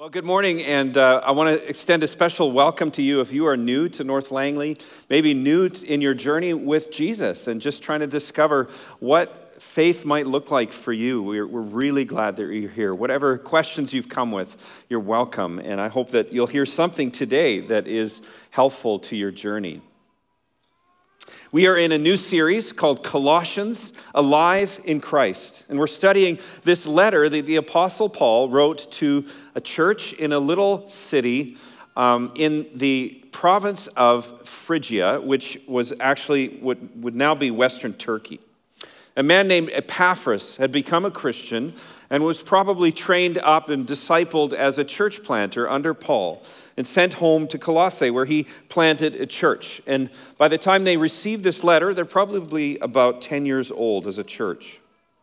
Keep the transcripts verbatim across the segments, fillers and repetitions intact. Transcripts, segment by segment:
Well, good morning, and uh, I want to extend a special welcome to you if you are new to North Langley, maybe new in your journey with Jesus and just trying to discover what faith might look like for you. We're, we're really glad that you're here. Whatever questions you've come with, you're welcome, and I hope that you'll hear something today that is helpful to your journey. We are in a new series called Colossians, Alive in Christ. And we're studying this letter that the Apostle Paul wrote to a church in a little city um, in the province of Phrygia, which was actually would, would now be Western Turkey. A man named Epaphras had become a Christian and was probably trained up and discipled as a church planter under Paul, and sent home to Colossae, where he planted a church. And by the time they received this letter, they're probably about ten years old as a church.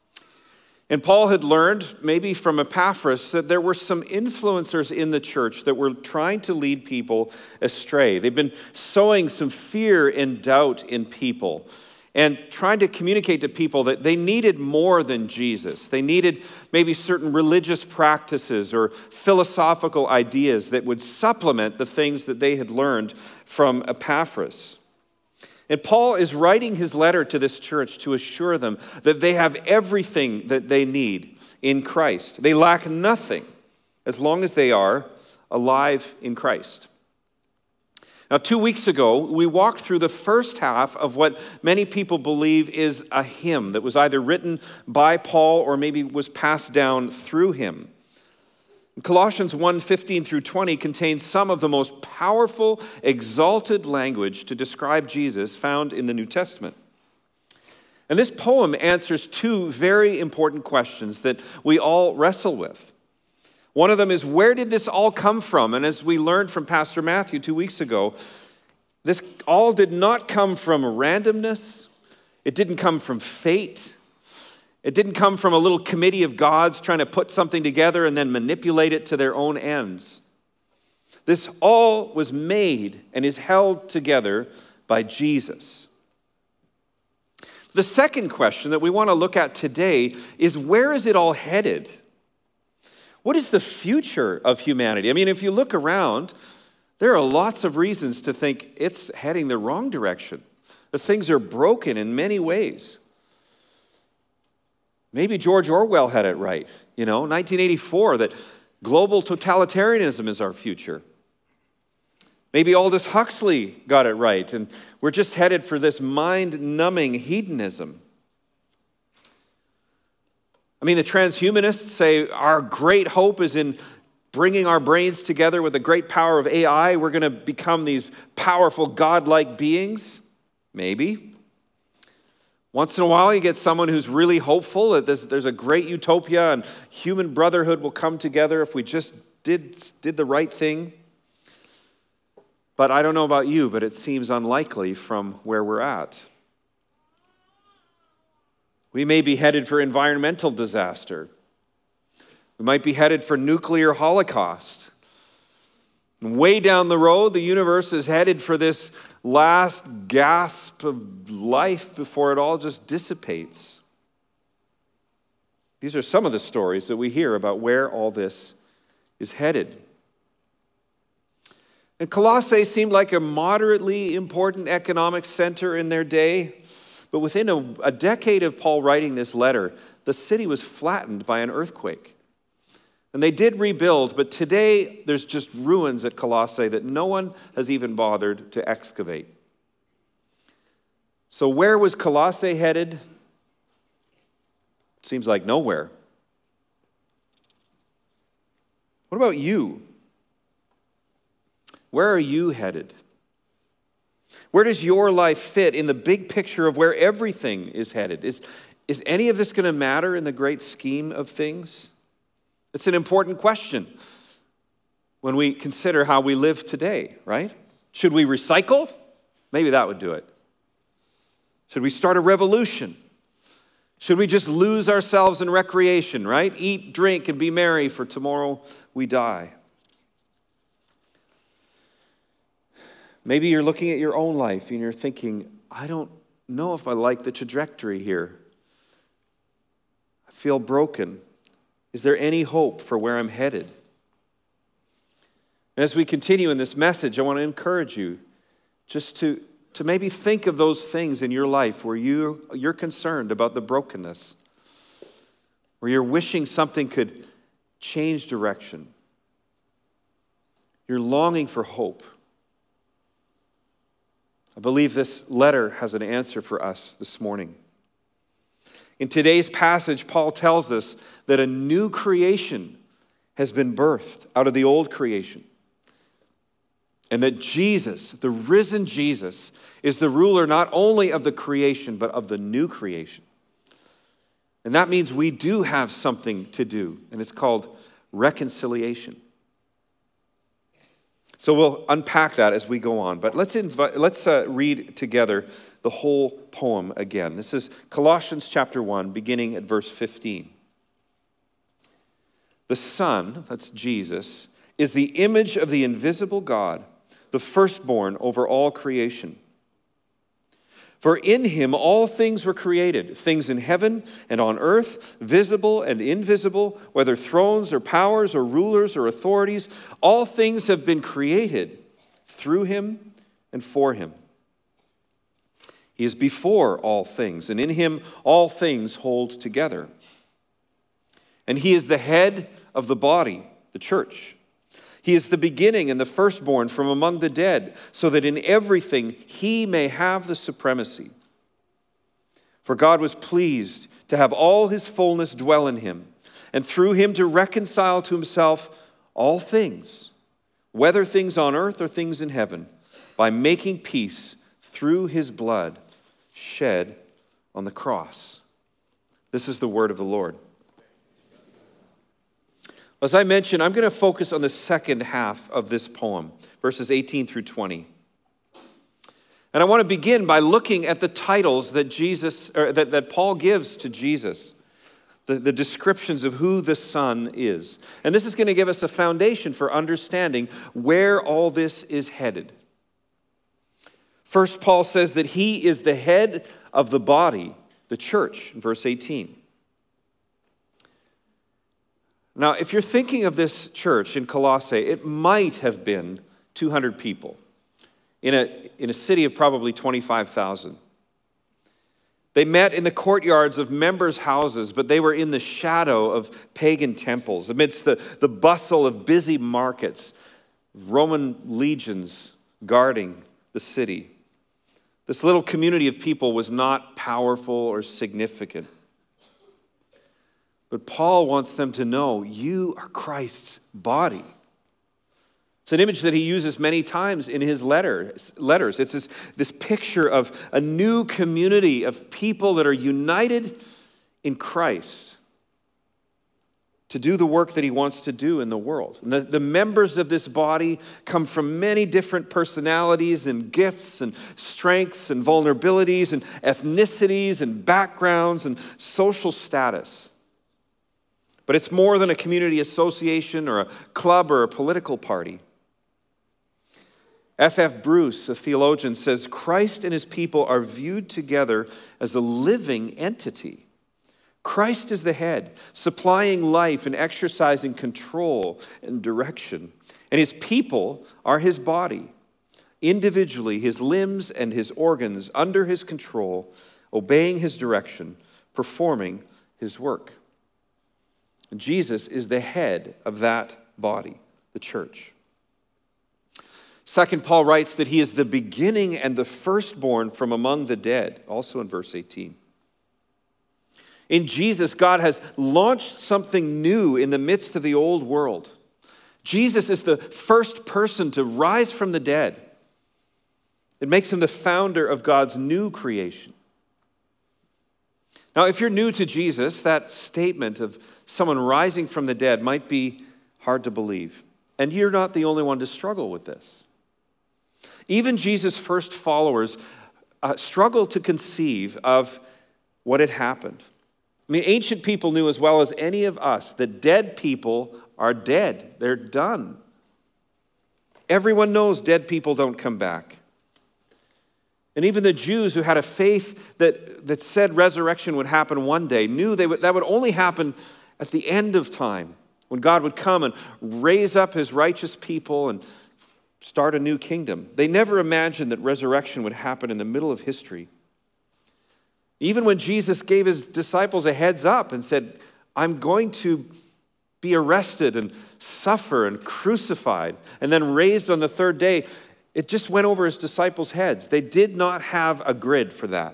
And Paul had learned, maybe from Epaphras, that there were some influencers in the church that were trying to lead people astray. They've been sowing some fear and doubt in people, and trying to communicate to people that they needed more than Jesus. They needed maybe certain religious practices or philosophical ideas that would supplement the things that they had learned from Epaphras. And Paul is writing his letter to this church to assure them that they have everything that they need in Christ. They lack nothing as long as they are alive in Christ. Now, two weeks ago, we walked through the first half of what many people believe is a hymn that was either written by Paul or maybe was passed down through him. Colossians one, fifteen through twenty contains some of the most powerful, exalted language to describe Jesus found in the New Testament. And this poem answers two very important questions that we all wrestle with. One of them is, where did this all come from? And as we learned from Pastor Matthew two weeks ago, this all did not come from randomness. It didn't come from fate. It didn't come from a little committee of gods trying to put something together and then manipulate it to their own ends. This all was made and is held together by Jesus. The second question that we want to look at today is, where is it all headed? What is the future of humanity? I mean, if you look around, there are lots of reasons to think it's heading the wrong direction. That things are broken in many ways. Maybe George Orwell had it right, you know, nineteen eighty-four, that global totalitarianism is our future. Maybe Aldous Huxley got it right, and we're just headed for this mind-numbing hedonism. I mean, the transhumanists say our great hope is in bringing our brains together with the great power of A I. We're going to become these powerful, godlike beings. Maybe. Once in a while, you get someone who's really hopeful that there's, there's a great utopia and human brotherhood will come together if we just did, did the right thing. But I don't know about you, but it seems unlikely from where we're at. We may be headed for environmental disaster. We might be headed for nuclear holocaust. And way down the road, the universe is headed for this last gasp of life before it all just dissipates. These are some of the stories that we hear about where all this is headed. And Colossae seemed like a moderately important economic center in their day. But within a, a decade of Paul writing this letter, the city was flattened by an earthquake. And they did rebuild, but today there's just ruins at Colossae that no one has even bothered to excavate. So where was Colossae headed? Seems like nowhere. What about you? Where are you headed? Where does your life fit in the big picture of where everything is headed? Is, is any of this going to matter in the great scheme of things? It's an important question when we consider how we live today, right? Should we recycle? Maybe that would do it. Should we start a revolution? Should we just lose ourselves in recreation, right? Eat, drink, and be merry, for tomorrow we die. Maybe you're looking at your own life and you're thinking, I don't know if I like the trajectory here. I feel broken. Is there any hope for where I'm headed? And as we continue in this message, I want to encourage you just to, to maybe think of those things in your life where you, you're concerned about the brokenness, where you're wishing something could change direction. You're longing for hope. I believe this letter has an answer for us this morning. In today's passage, Paul tells us that a new creation has been birthed out of the old creation. And that Jesus, the risen Jesus, is the ruler not only of the creation, but of the new creation. And that means we do have something to do, and it's called reconciliation. So we'll unpack that as we go on. But let's invite, let's uh, read together the whole poem again. This is Colossians chapter one, beginning at verse fifteen. The Son, that's Jesus, is the image of the invisible God, the firstborn over all creation. For in him all things were created, things in heaven and on earth, visible and invisible, whether thrones or powers or rulers or authorities, all things have been created through him and for him. He is before all things, and in him all things hold together. And he is the head of the body, the church. He is the beginning and the firstborn from among the dead, so that in everything he may have the supremacy. For God was pleased to have all his fullness dwell in him, and through him to reconcile to himself all things, whether things on earth or things in heaven, by making peace through his blood shed on the cross. This is the word of the Lord. As I mentioned, I'm going to focus on the second half of this poem, verses eighteen through twenty. And I want to begin by looking at the titles that Jesus, or that, that Paul gives to Jesus, the, the descriptions of who the Son is. And this is going to give us a foundation for understanding where all this is headed. First, Paul says that he is the head of the body, the church, in verse eighteen. Now, if you're thinking of this church in Colossae, it might have been two hundred people in a, in a city of probably twenty-five thousand. They met in the courtyards of members' houses, but they were in the shadow of pagan temples, amidst the, the bustle of busy markets, Roman legions guarding the city. This little community of people was not powerful or significant. But Paul wants them to know, you are Christ's body. It's an image that he uses many times in his letter, letters. It's this, this picture of a new community of people that are united in Christ to do the work that he wants to do in the world. And the, the members of this body come from many different personalities and gifts and strengths and vulnerabilities and ethnicities and backgrounds and social status. But it's more than a community association or a club or a political party. F F Bruce, a theologian, says Christ and his people are viewed together as a living entity. Christ is the head, supplying life and exercising control and direction. And his people are his body, individually, his limbs and his organs under his control, obeying his direction, performing his work. Jesus is the head of that body, the church. Second, Paul writes that he is the beginning and the firstborn from among the dead, also in verse eighteen. In Jesus, God has launched something new in the midst of the old world. Jesus is the first person to rise from the dead. It makes him the founder of God's new creation. Now, if you're new to Jesus, that statement of someone rising from the dead might be hard to believe. And you're not the only one to struggle with this. Even Jesus' first followers uh, struggled to conceive of what had happened. I mean, ancient people knew as well as any of us that dead people are dead. They're done. Everyone knows dead people don't come back. And even the Jews who had a faith that, that said resurrection would happen one day knew they would, that would only happen at the end of time, when God would come and raise up his righteous people and start a new kingdom. They never imagined that resurrection would happen in the middle of history. Even when Jesus gave his disciples a heads up and said, I'm going to be arrested and suffer and crucified and then raised on the third day, it just went over his disciples' heads. They did not have a grid for that.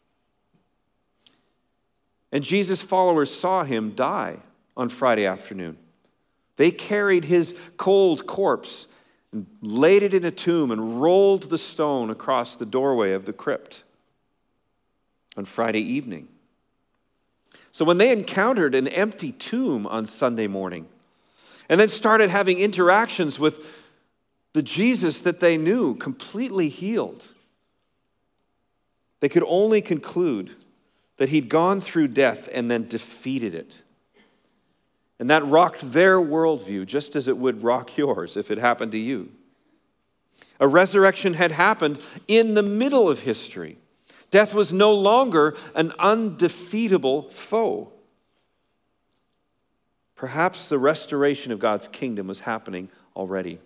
And Jesus' followers saw him die on Friday afternoon. They carried his cold corpse and laid it in a tomb and rolled the stone across the doorway of the crypt on Friday evening. So when they encountered an empty tomb on Sunday morning and then started having interactions with the Jesus that they knew completely healed, they could only conclude that he'd gone through death and then defeated it. And that rocked their worldview just as it would rock yours if it happened to you. A resurrection had happened in the middle of history. Death was no longer an undefeatable foe. Perhaps the restoration of God's kingdom was happening already.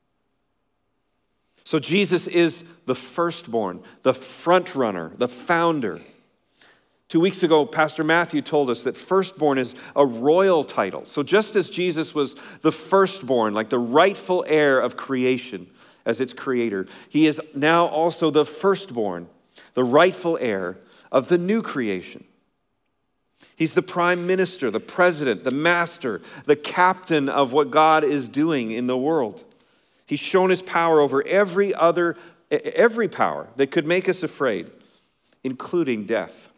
So Jesus is the firstborn, the front runner, the founder. Two weeks ago, Pastor Matthew told us that firstborn is a royal title. So just as Jesus was the firstborn, like the rightful heir of creation as its creator, he is now also the firstborn, the rightful heir of the new creation. He's the prime minister, the president, the master, the captain of what God is doing in the world. He's shown his power over every other, every power that could make us afraid, including death.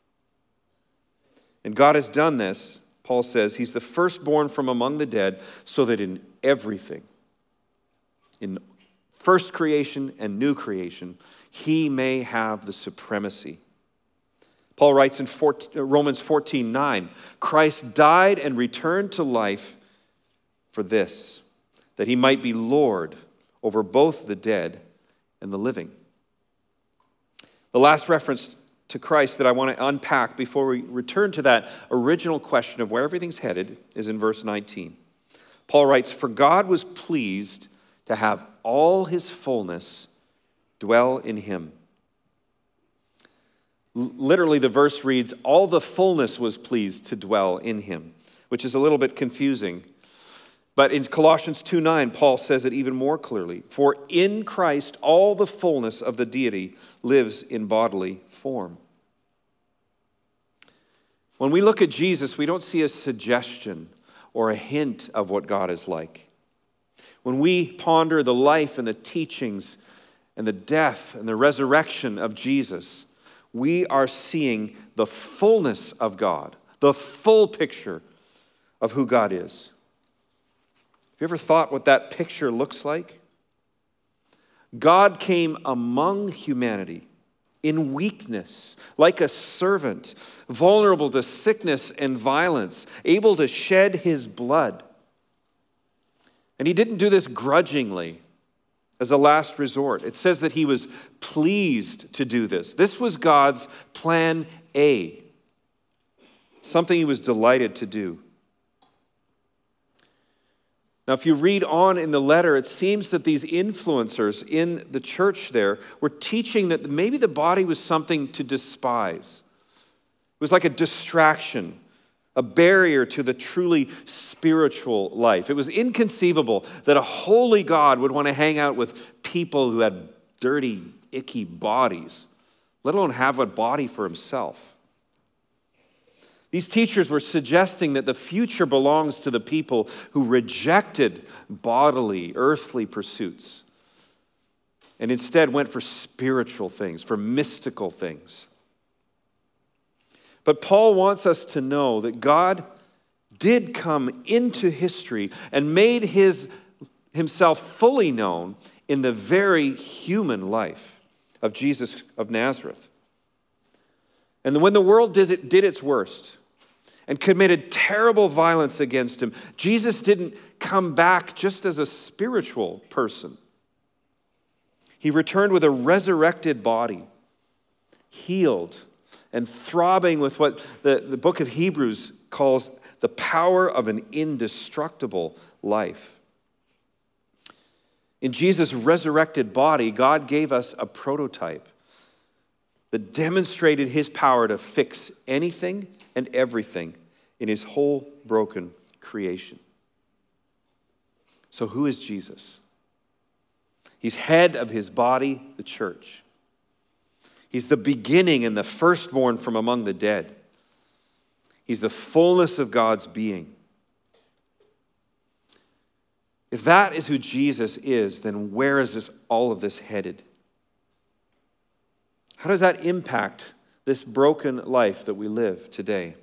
And God has done this, Paul says, he's the firstborn from among the dead, so that in everything, in first creation and new creation, he may have the supremacy. Paul writes in Romans fourteen nine, Christ died and returned to life for this, that he might be Lord over both the dead and the living. The last reference to Christ that I want to unpack before we return to that original question of where everything's headed is in verse nineteen. Paul writes, for God was pleased to have all his fullness dwell in him. L- literally, the verse reads, all the fullness was pleased to dwell in him, which is a little bit confusing. But in Colossians two nine, Paul says it even more clearly. For in Christ, all the fullness of the deity lives in bodily form. When we look at Jesus, we don't see a suggestion or a hint of what God is like. When we ponder the life and the teachings and the death and the resurrection of Jesus, we are seeing the fullness of God, the full picture of who God is. Have you ever thought what that picture looks like? God came among humanity in weakness, like a servant, vulnerable to sickness and violence, able to shed his blood. And he didn't do this grudgingly as a last resort. It says that he was pleased to do this. This was God's plan A, something he was delighted to do. Now, if you read on in the letter, it seems that these influencers in the church there were teaching that maybe the body was something to despise. It was like a distraction, a barrier to the truly spiritual life. It was inconceivable that a holy God would want to hang out with people who had dirty, icky bodies, let alone have a body for himself. These teachers were suggesting that the future belongs to the people who rejected bodily, earthly pursuits and instead went for spiritual things, for mystical things. But Paul wants us to know that God did come into history and made his, himself fully known in the very human life of Jesus of Nazareth. And when the world did, it, did its worst and committed terrible violence against him, Jesus didn't come back just as a spiritual person. He returned with a resurrected body, healed and throbbing with what the, the book of Hebrews calls the power of an indestructible life. In Jesus' resurrected body, God gave us a prototype that demonstrated his power to fix anything and everything in his whole broken creation. So who is Jesus? He's head of his body, the church. He's the beginning and the firstborn from among the dead. He's the fullness of God's being. If that is who Jesus is, then where is this, all of this headed? How does that impact this broken life that we live today?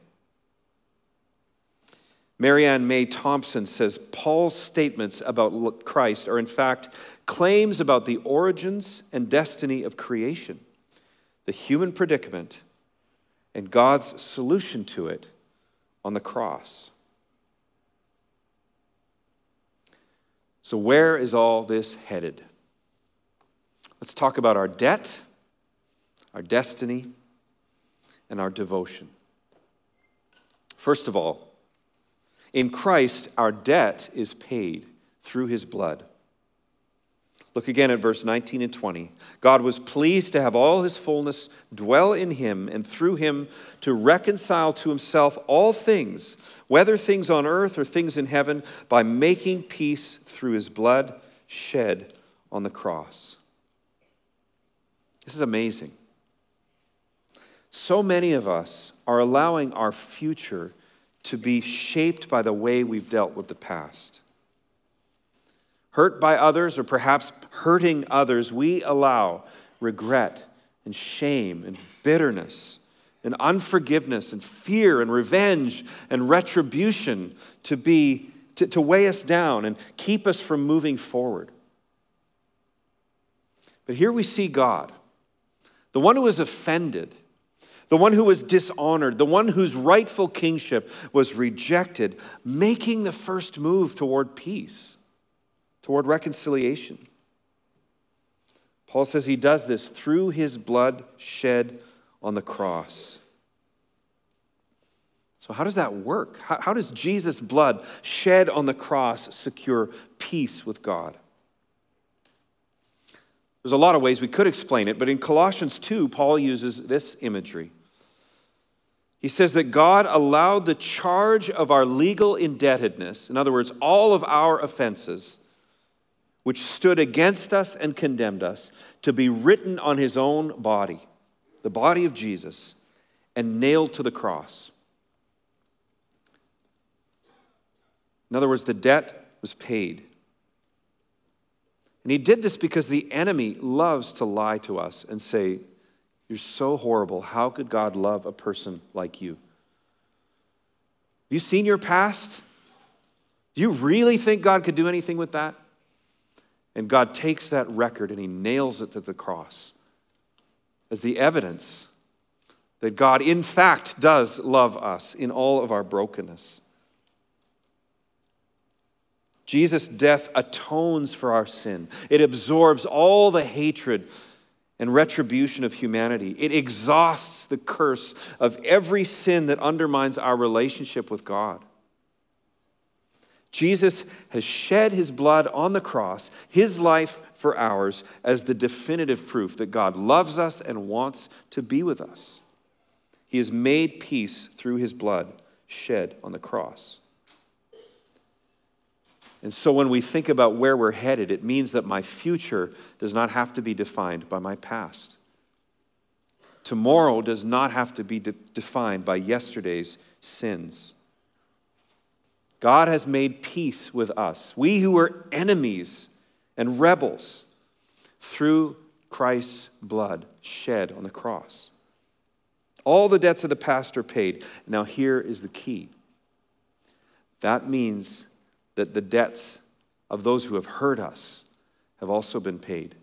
Marianne May Thompson says Paul's statements about Christ are in fact claims about the origins and destiny of creation, the human predicament, and God's solution to it on the cross. So where is all this headed? Let's talk about our debt, our destiny, and our devotion. First of all, in Christ, our debt is paid through his blood. Look again at verse nineteen and twenty. God was pleased to have all his fullness dwell in him, and through him to reconcile to himself all things, whether things on earth or things in heaven, by making peace through his blood shed on the cross. This is amazing. So many of us are allowing our future to be shaped by the way we've dealt with the past. Hurt by others, or perhaps hurting others, we allow regret and shame and bitterness and unforgiveness and fear and revenge and retribution to be to, to weigh us down and keep us from moving forward. But here we see God, the one who was offended, the one who was dishonored, the one whose rightful kingship was rejected, making the first move toward peace, toward reconciliation. Paul says he does this through his blood shed on the cross. So how does that work? How, how does Jesus' blood shed on the cross secure peace with God? There's a lot of ways we could explain it, but in Colossians two, Paul uses this imagery. He says that God allowed the charge of our legal indebtedness, in other words, all of our offenses, which stood against us and condemned us, to be written on his own body, the body of Jesus, and nailed to the cross. In other words, the debt was paid. And he did this because the enemy loves to lie to us and say, "You're so horrible. How could God love a person like you? Have you seen your past? Do you really think God could do anything with that?" And God takes that record and he nails it to the cross as the evidence that God, in fact, does love us in all of our brokenness. Jesus' death atones for our sin. It absorbs all the hatred and retribution of humanity. It exhausts the curse of every sin that undermines our relationship with God. Jesus has shed his blood on the cross, his life for ours, as the definitive proof that God loves us and wants to be with us. He has made peace through his blood shed on the cross. And so when we think about where we're headed, it means that my future does not have to be defined by my past. Tomorrow does not have to be de- defined by yesterday's sins. God has made peace with us, we who were enemies and rebels, through Christ's blood shed on the cross. All the debts of the past are paid. Now here is the key. That means that the debts of those who have hurt us have also been paid.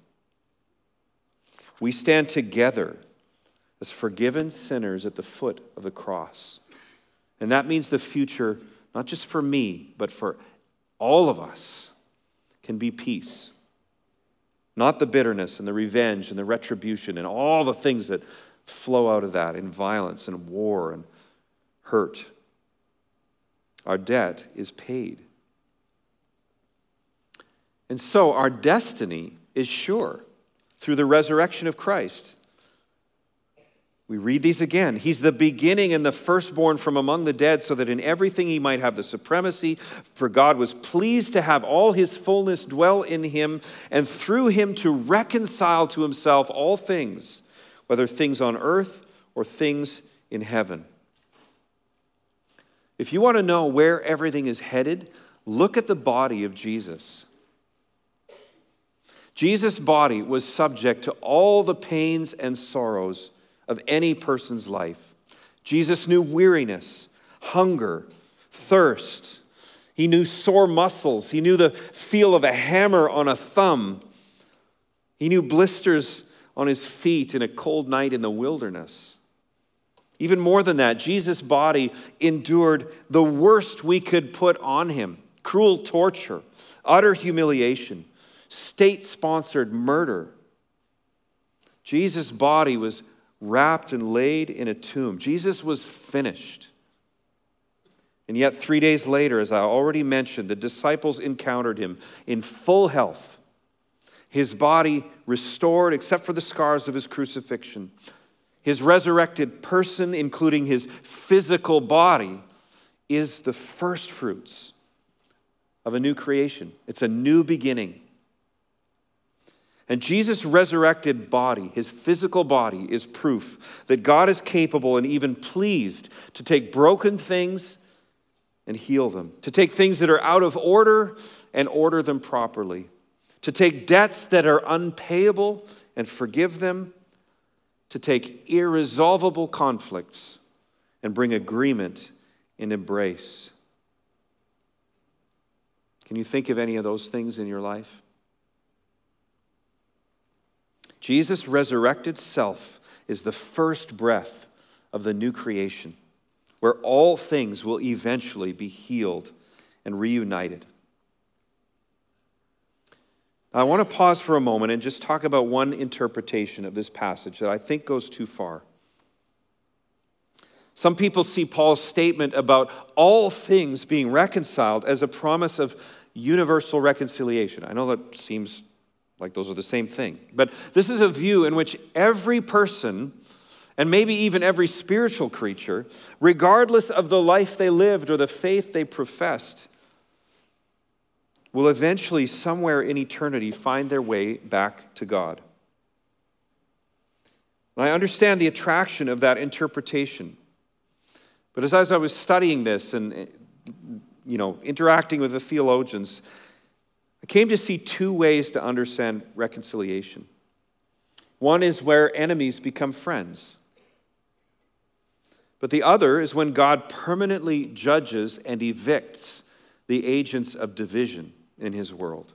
We stand together as forgiven sinners at the foot of the cross. And that means the future, not just for me, but for all of us, can be peace. Not the bitterness and the revenge and the retribution and all the things that flow out of that in violence and war and hurt. Our debt is paid. And so our destiny is sure through the resurrection of Christ. We read these again. He's the beginning and the firstborn from among the dead, so that in everything he might have the supremacy. For God was pleased to have all his fullness dwell in him, and through him to reconcile to himself all things, whether things on earth or things in heaven. If you want to know where everything is headed, look at the body of Jesus. Jesus' body was subject to all the pains and sorrows of any person's life. Jesus knew weariness, hunger, thirst. He knew sore muscles. He knew the feel of a hammer on a thumb. He knew blisters on his feet in a cold night in the wilderness. Even more than that, Jesus' body endured the worst we could put on him: cruel torture, utter humiliation, state-sponsored murder. Jesus' body was wrapped and laid in a tomb. Jesus was finished. And yet three days later, as I already mentioned, the disciples encountered him in full health. His body restored except for the scars of his crucifixion. His resurrected person, including his physical body, is the first fruits of a new creation. It's a new beginning. And Jesus' resurrected body, his physical body, is proof that God is capable and even pleased to take broken things and heal them, to take things that are out of order and order them properly, to take debts that are unpayable and forgive them, to take irresolvable conflicts and bring agreement and embrace. Can you think of any of those things in your life? Jesus' resurrected self is the first breath of the new creation, where all things will eventually be healed and reunited. I want to pause for a moment and just talk about one interpretation of this passage that I think goes too far. Some people see Paul's statement about all things being reconciled as a promise of universal reconciliation. I know that seems like those are the same thing. But this is a view in which every person, and maybe even every spiritual creature, regardless of the life they lived or the faith they professed, will eventually, somewhere in eternity, find their way back to God. And I understand the attraction of that interpretation. But as, as I was studying this and, you know, interacting with the theologians, I came to see two ways to understand reconciliation. One is where enemies become friends. But the other is when God permanently judges and evicts the agents of division in his world.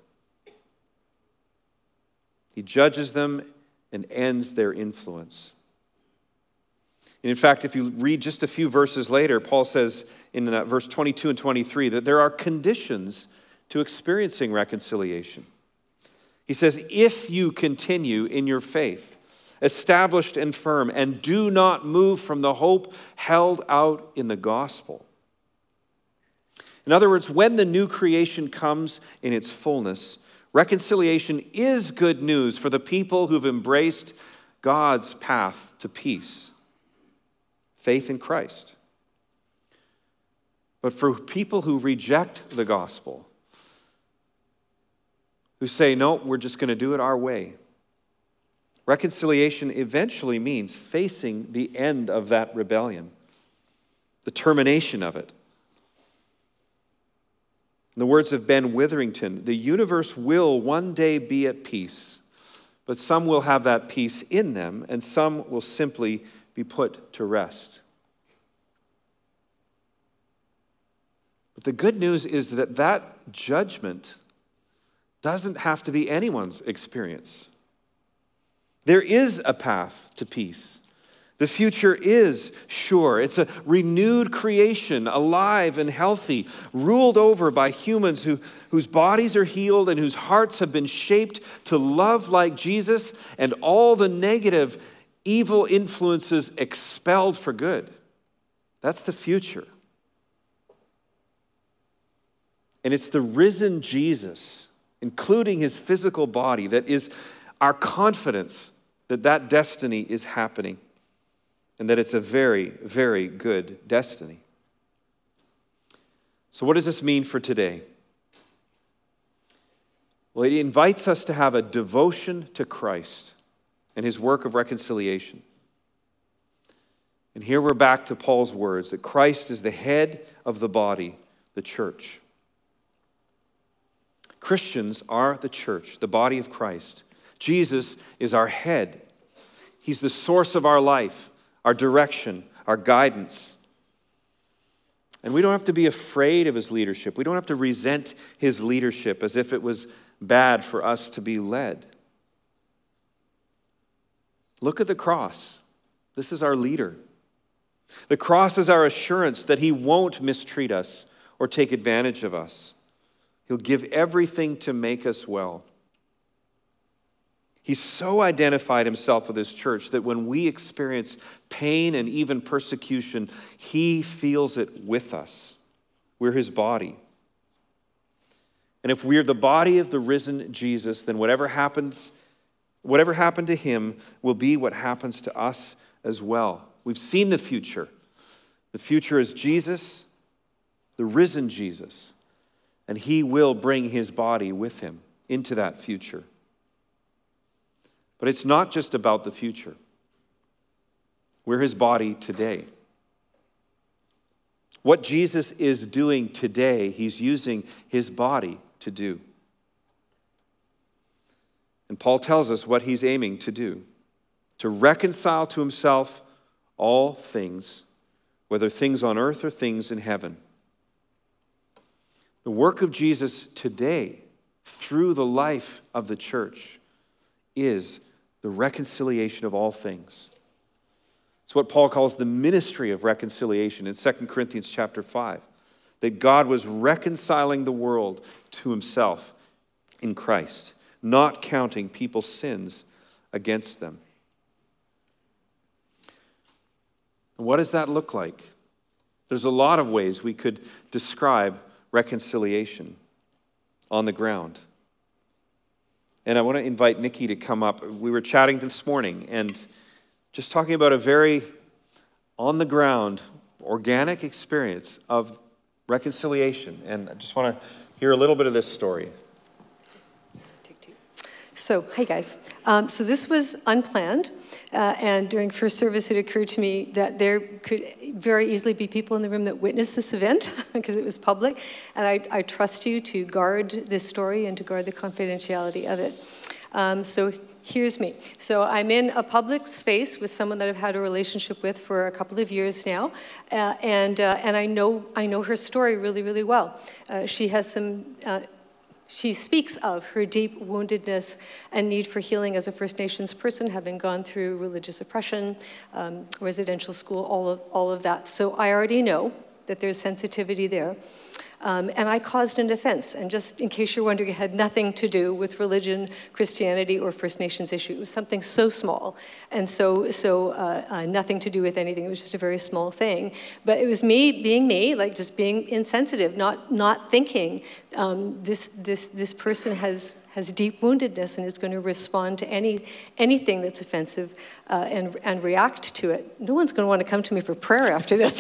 He judges them and ends their influence. And in fact, if you read just a few verses later, Paul says in that verse twenty-two and twenty-three that there are conditions to experiencing reconciliation. He says, if you continue in your faith, established and firm, and do not move from the hope held out in the gospel. In other words, when the new creation comes in its fullness, reconciliation is good news for the people who've embraced God's path to peace, faith in Christ. But for people who reject the gospel, who say, no, we're just going to do it our way, reconciliation eventually means facing the end of that rebellion, the termination of it. In the words of Ben Witherington, the universe will one day be at peace, but some will have that peace in them, and some will simply be put to rest. But the good news is that that judgment doesn't have to be anyone's experience. There is a path to peace. The future is sure. It's a renewed creation, alive and healthy, ruled over by humans who, whose bodies are healed and whose hearts have been shaped to love like Jesus, and all the negative, evil influences expelled for good. That's the future. And it's the risen Jesus, including his physical body, that is our confidence that that destiny is happening and that it's a very, very good destiny. So what does this mean for today? Well, it invites us to have a devotion to Christ and his work of reconciliation. And here we're back to Paul's words that Christ is the head of the body, the church. Christians are the church, the body of Christ. Jesus is our head. He's the source of our life, our direction, our guidance. And we don't have to be afraid of his leadership. We don't have to resent his leadership as if it was bad for us to be led. Look at the cross. This is our leader. The cross is our assurance that he won't mistreat us or take advantage of us. He'll give everything to make us well. He's so identified himself with his church that when we experience pain and even persecution, he feels it with us. We're his body. And if we're the body of the risen Jesus, then whatever happens, whatever happened to him will be what happens to us as well. We've seen the future. The future is Jesus, the risen Jesus, and he will bring his body with him into that future. But it's not just about the future. We're his body today. What Jesus is doing today, he's using his body to do. And Paul tells us what he's aiming to do: to reconcile to himself all things, whether things on earth or things in heaven. The work of Jesus today, through the life of the church, is the reconciliation of all things. It's what Paul calls the ministry of reconciliation in Second Corinthians chapter five, that God was reconciling the world to himself in Christ, not counting people's sins against them. And what does that look like? There's a lot of ways we could describe reconciliation on the ground. And I want to invite Nikki to come up. We were chatting this morning and just talking about a very on-the-ground, organic experience of reconciliation. And I just want to hear a little bit of this story. Take two. So, hi guys. Um, so this was unplanned. Uh, and during first service, it occurred to me that there could very easily be people in the room that witnessed this event because it was public. And I, I trust you to guard this story and to guard the confidentiality of it. Um, so here's me. So I'm in a public space with someone that I've had a relationship with for a couple of years now. Uh, and uh, and I know I know her story really, really well. Uh, she has some... Uh, She speaks of her deep woundedness and need for healing as a First Nations person, having gone through religious oppression, um, residential school, all of, all of that. So I already know that there's sensitivity there. Um, and I caused an offense. And just in case you're wondering, it had nothing to do with religion, Christianity, or First Nations issue. It was something so small and so so uh, uh, nothing to do with anything. It was just a very small thing. But it was me being me, like just being insensitive, not not thinking um, this this this person has has deep woundedness and is going to respond to any anything that's offensive uh, and and react to it. No one's going to want to come to me for prayer after this.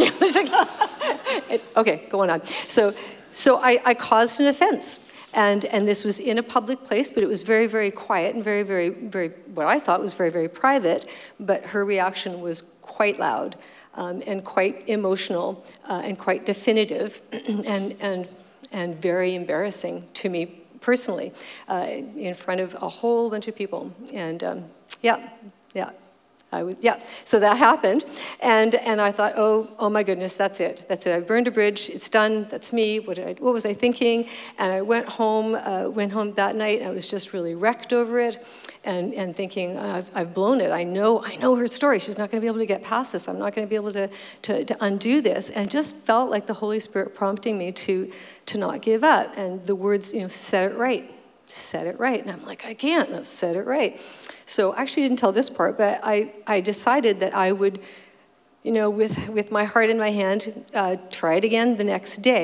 Okay, going on. So. So I, I caused an offense, and, and this was in a public place, but it was very, very quiet and very, very, very, what I thought was very, very private, but her reaction was quite loud um, and quite emotional uh, and quite definitive and, and, and very embarrassing to me personally uh, in front of a whole bunch of people. And um, yeah, yeah. I was, yeah, so that happened, and and I thought, oh, oh my goodness, that's it, that's it. I burned a bridge. It's done. That's me. What did I? What was I thinking? And I went home. Uh, went home that night. And I was just really wrecked over it, and and thinking, I've I've blown it. I know I know her story. She's not going to be able to get past this. I'm not going to be able to to to undo this. And just felt like the Holy Spirit prompting me to to not give up. And the words, you know, set it right. Set it right. And I'm like, I can't. Let's set it right. So I actually didn't tell this part, but I, I decided that I would, you know, with, with my heart in my hand, uh, try it again the next day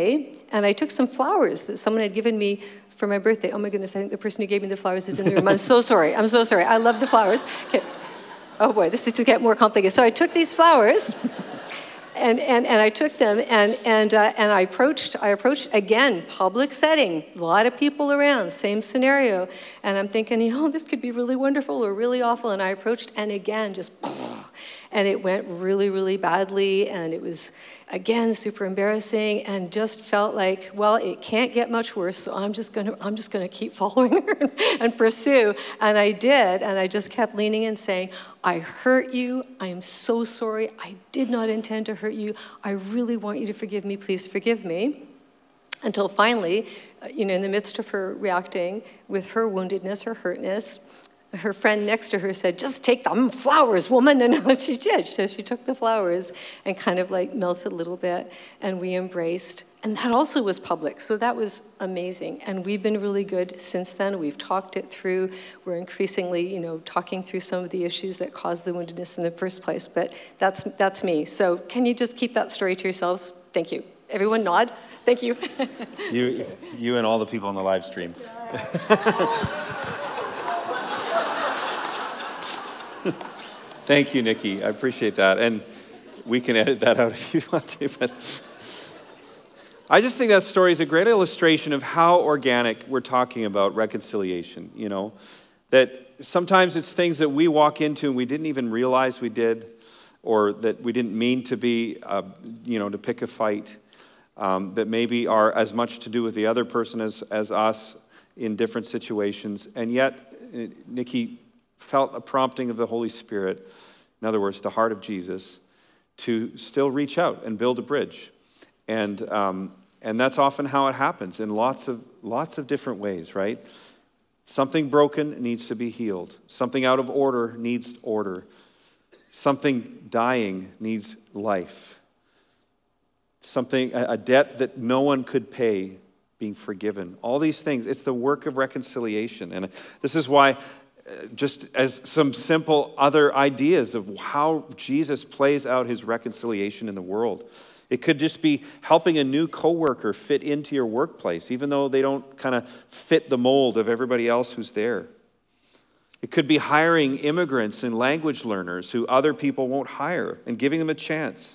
and I took some flowers that someone had given me for my birthday. Oh my goodness, I think the person who gave me the flowers is in the room. I'm so sorry. I'm so sorry. I love the flowers. Okay. Oh boy, this is to get more complicated. So I took these flowers, and and, and I took them, and and uh, and I approached. I approached again, public setting, a lot of people around, same scenario, and I'm thinking, you know, this could be really wonderful or really awful. And I approached, and again, just, and it went really, really badly, and it was, again, super embarrassing, and just felt like, well, it can't get much worse, so I'm just gonna, I'm just gonna keep following her and pursue. And I did, and I just kept leaning and saying, I hurt you, I am so sorry, I did not intend to hurt you, I really want you to forgive me, please forgive me. Until finally, you know, in the midst of her reacting with her woundedness, her hurtness, her friend next to her said, just take them flowers, woman. And she did. So she took the flowers and kind of like melted a little bit, and we embraced. And that also was public. So that was amazing. And we've been really good since then. We've talked it through. We're increasingly, you know, talking through some of the issues that caused the woundedness in the first place. But that's that's me. So can you just keep that story to yourselves? Thank you. Everyone nod. Thank you. you, you and all the people on the live stream. Thank you, Nikki. I appreciate that. And we can edit that out if you want to. But I just think that story is a great illustration of how organic we're talking about reconciliation, you know, that sometimes it's things that we walk into and we didn't even realize we did, or that we didn't mean to be, uh, you know, to pick a fight, um, that maybe are as much to do with the other person as, as us in different situations. And yet, Nikki felt a prompting of the Holy Spirit, in other words, the heart of Jesus, to still reach out and build a bridge. And um, and that's often how it happens in lots of lots of different ways, right? Something broken needs to be healed. Something out of order needs order. Something dying needs life. Something, a debt that no one could pay, being forgiven. All these things, it's the work of reconciliation. And this is why, just as some simple other ideas of how Jesus plays out his reconciliation in the world. It could just be helping a new coworker fit into your workplace, even though they don't kind of fit the mold of everybody else who's there. It could be hiring immigrants and language learners who other people won't hire and giving them a chance.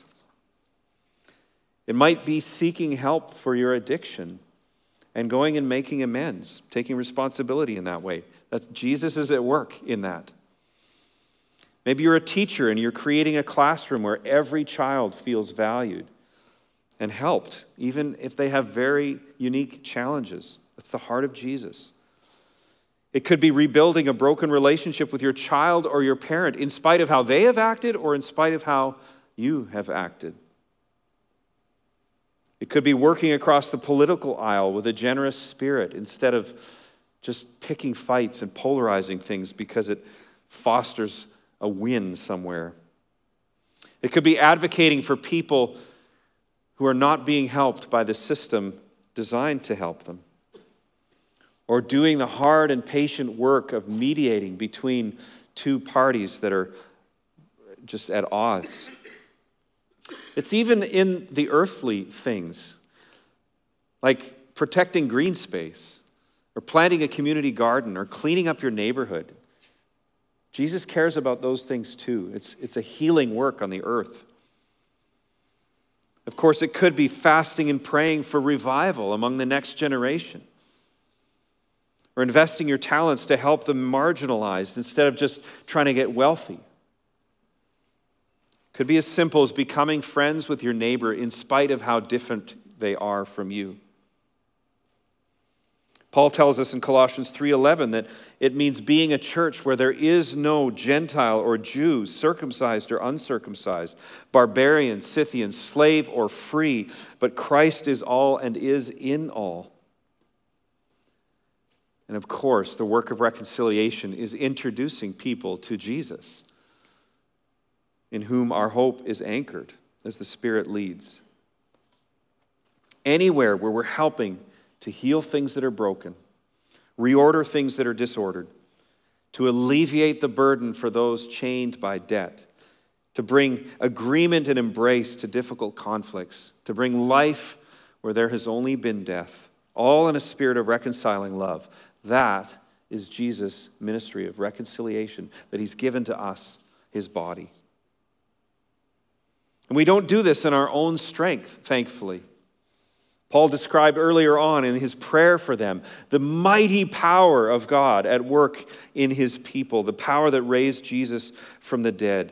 It might be seeking help for your addiction and going and making amends, taking responsibility in that way. That's, Jesus is at work in that. Maybe you're a teacher and you're creating a classroom where every child feels valued and helped, even if they have very unique challenges. That's the heart of Jesus. It could be rebuilding a broken relationship with your child or your parent in spite of how they have acted or in spite of how you have acted. It could be working across the political aisle with a generous spirit instead of just picking fights and polarizing things because it fosters a win somewhere. It could be advocating for people who are not being helped by the system designed to help them. Or doing the hard and patient work of mediating between two parties that are just at odds. It's even in the earthly things, like protecting green space, or planting a community garden, or cleaning up your neighborhood. Jesus cares about those things too. It's, it's a healing work on the earth. Of course, it could be fasting and praying for revival among the next generation. Or investing your talents to help the marginalized instead of just trying to get wealthy. Could be as simple as becoming friends with your neighbor in spite of how different they are from you. Paul tells us in Colossians three eleven that it means being a church where there is no Gentile or Jew, circumcised or uncircumcised, barbarian, Scythian, slave or free, but Christ is all and is in all. And of course, the work of reconciliation is introducing people to Jesus, in whom our hope is anchored as the Spirit leads. Anywhere where we're helping to heal things that are broken, reorder things that are disordered, to alleviate the burden for those chained by debt, to bring agreement and embrace to difficult conflicts, to bring life where there has only been death, all in a spirit of reconciling love. That is Jesus' ministry of reconciliation that he's given to us, his body. And we don't do this in our own strength, thankfully. Paul described earlier on in his prayer for them the mighty power of God at work in his people, the power that raised Jesus from the dead.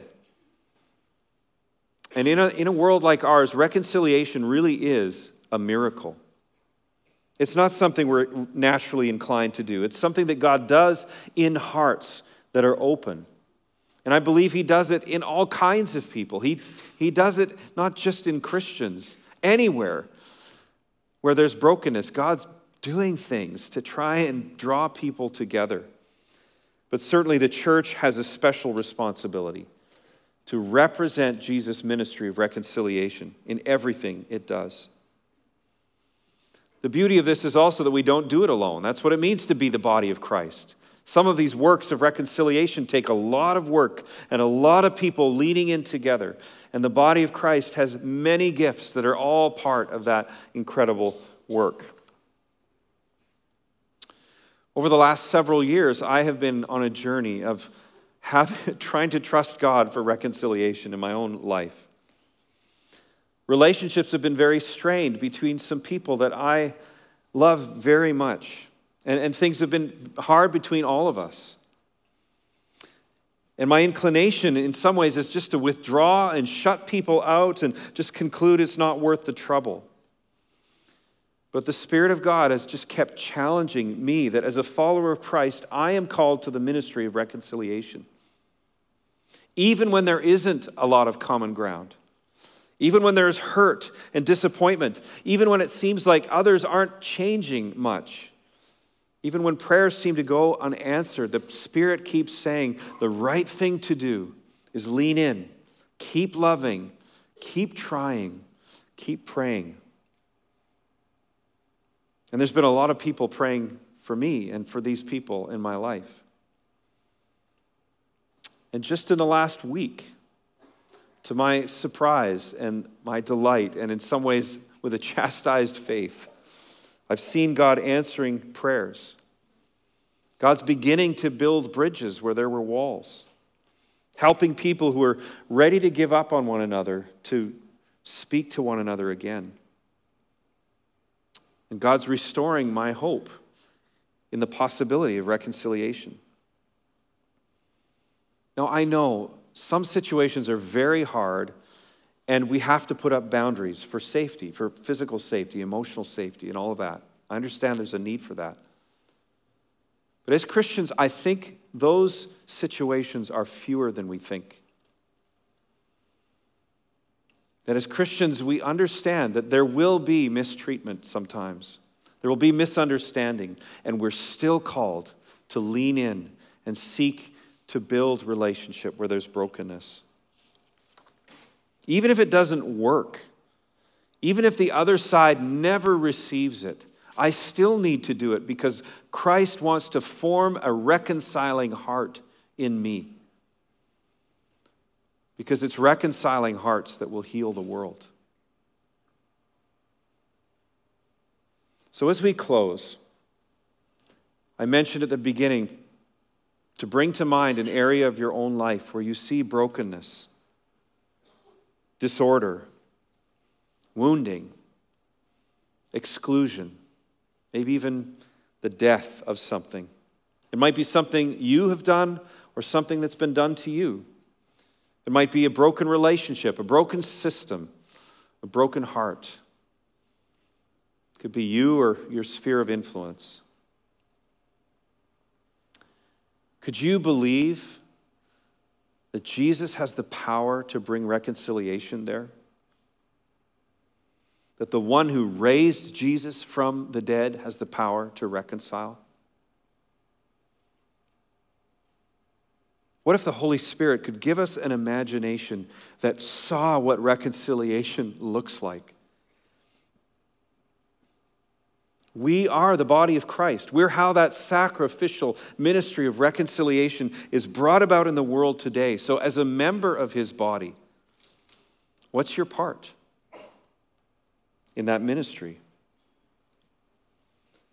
And in a, in a world like ours, reconciliation really is a miracle. It's not something we're naturally inclined to do. It's something that God does in hearts that are open. And I believe he does it in all kinds of people. He, he does it not just in Christians, anywhere where there's brokenness. God's doing things to try and draw people together. But certainly the church has a special responsibility to represent Jesus' ministry of reconciliation in everything it does. The beauty of this is also that we don't do it alone. That's what it means to be the body of Christ. Some of these works of reconciliation take a lot of work and a lot of people leaning in together. And the body of Christ has many gifts that are all part of that incredible work. Over the last several years, I have been on a journey of have, trying to trust God for reconciliation in my own life. Relationships have been very strained between some people that I love very much. And, and things have been hard between all of us. And my inclination in some ways is just to withdraw and shut people out and just conclude it's not worth the trouble. But the Spirit of God has just kept challenging me that as a follower of Christ, I am called to the ministry of reconciliation. Even when there isn't a lot of common ground. Even when there's hurt and disappointment. Even when it seems like others aren't changing much. Even when prayers seem to go unanswered, the Spirit keeps saying the right thing to do is lean in, keep loving, keep trying, keep praying. And there's been a lot of people praying for me and for these people in my life. And just in the last week, to my surprise and my delight, and in some ways with a chastised faith, I've seen God answering prayers. God's beginning to build bridges where there were walls, helping people who are ready to give up on one another to speak to one another again. And God's restoring my hope in the possibility of reconciliation. Now, I know some situations are very hard, and we have to put up boundaries for safety, for physical safety, emotional safety, and all of that. I understand there's a need for that. But as Christians, I think those situations are fewer than we think. That as Christians, we understand that there will be mistreatment sometimes. There will be misunderstanding, and we're still called to lean in and seek to build relationship where there's brokenness. Even if it doesn't work, even if the other side never receives it, I still need to do it because Christ wants to form a reconciling heart in me. Because it's reconciling hearts that will heal the world. So as we close, I mentioned at the beginning to bring to mind an area of your own life where you see brokenness, disorder, wounding, exclusion, maybe even the death of something. It might be something you have done or something that's been done to you. It might be a broken relationship, a broken system, a broken heart. It could be you or your sphere of influence. Could you believe that Jesus has the power to bring reconciliation there? That the one who raised Jesus from the dead has the power to reconcile? What if the Holy Spirit could give us an imagination that saw what reconciliation looks like? We are the body of Christ. We're how that sacrificial ministry of reconciliation is brought about in the world today. So as a member of his body, what's your part in that ministry?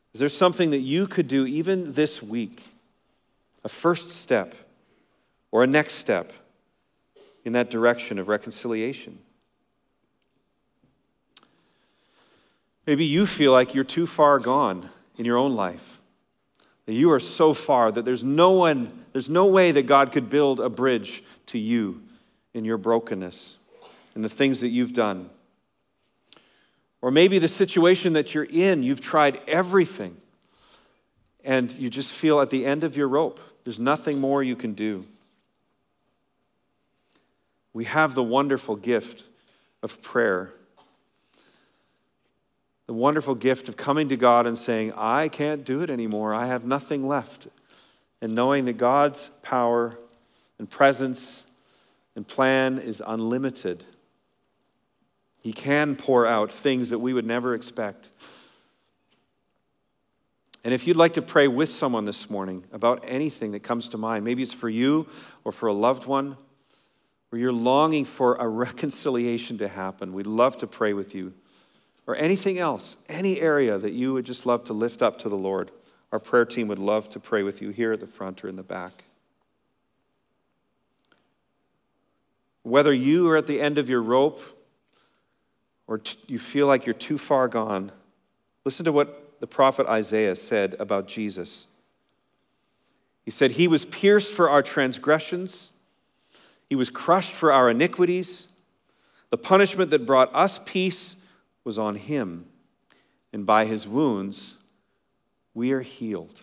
Is there something that you could do even this week, a first step or a next step in that direction of reconciliation? Maybe you feel like you're too far gone in your own life, that you are so far that there's no one, there's no way that God could build a bridge to you in your brokenness and the things that you've done. Or maybe the situation that you're in, you've tried everything and you just feel at the end of your rope. There's nothing more you can do. We have the wonderful gift of prayer. The wonderful gift of coming to God and saying, I can't do it anymore. I have nothing left. And knowing that God's power and presence and plan is unlimited. He can pour out things that we would never expect. And if you'd like to pray with someone this morning about anything that comes to mind, maybe it's for you or for a loved one, where you're longing for a reconciliation to happen, we'd love to pray with you. Or anything else, any area that you would just love to lift up to the Lord, our prayer team would love to pray with you here at the front or in the back. Whether you are at the end of your rope or t- you feel like you're too far gone, listen to what the prophet Isaiah said about Jesus. He said, he was pierced for our transgressions. He was crushed for our iniquities. The punishment that brought us peace was on him, and by his wounds we are healed.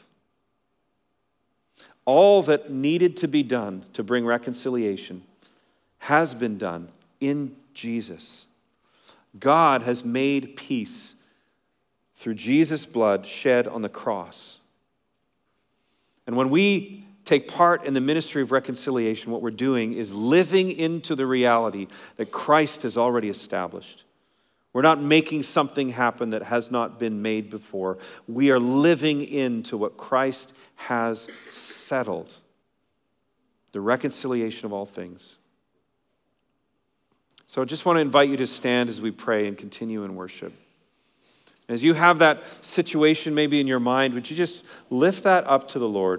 All that needed to be done to bring reconciliation has been done in Jesus. God has made peace through Jesus' blood shed on the cross. And when we take part in the ministry of reconciliation, what we're doing is living into the reality that Christ has already established. We're not making something happen that has not been made before. We are living into what Christ has settled, the reconciliation of all things. So I just want to invite you to stand as we pray and continue in worship. As you have that situation maybe in your mind, would you just lift that up to the Lord?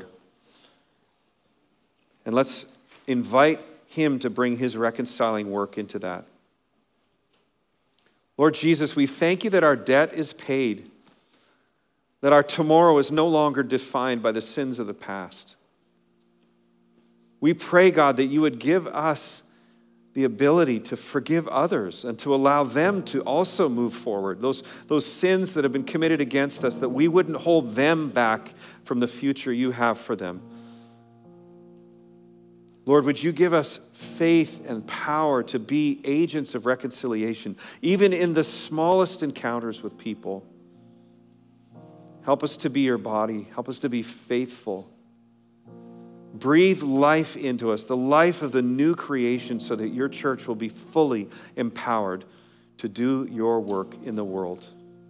And let's invite him to bring his reconciling work into that. Lord Jesus, we thank you that our debt is paid, that our tomorrow is no longer defined by the sins of the past. We pray, God, that you would give us the ability to forgive others and to allow them to also move forward. Those, those sins that have been committed against us, that we wouldn't hold them back from the future you have for them. Lord, would you give us faith and power to be agents of reconciliation, even in the smallest encounters with people. Help us to be your body. Help us to be faithful. Breathe life into us, the life of the new creation, so that your church will be fully empowered to do your work in the world.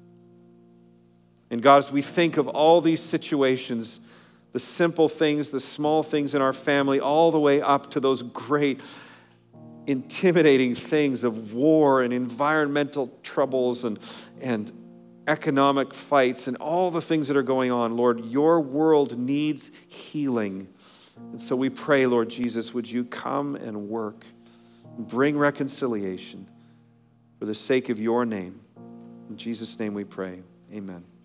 And God, as we think of all these situations, the simple things, the small things in our family, all the way up to those great, intimidating things of war and environmental troubles and, and economic fights and all the things that are going on. Lord, your world needs healing. And so we pray, Lord Jesus, would you come and work, and bring reconciliation for the sake of your name. In Jesus' name we pray. Amen.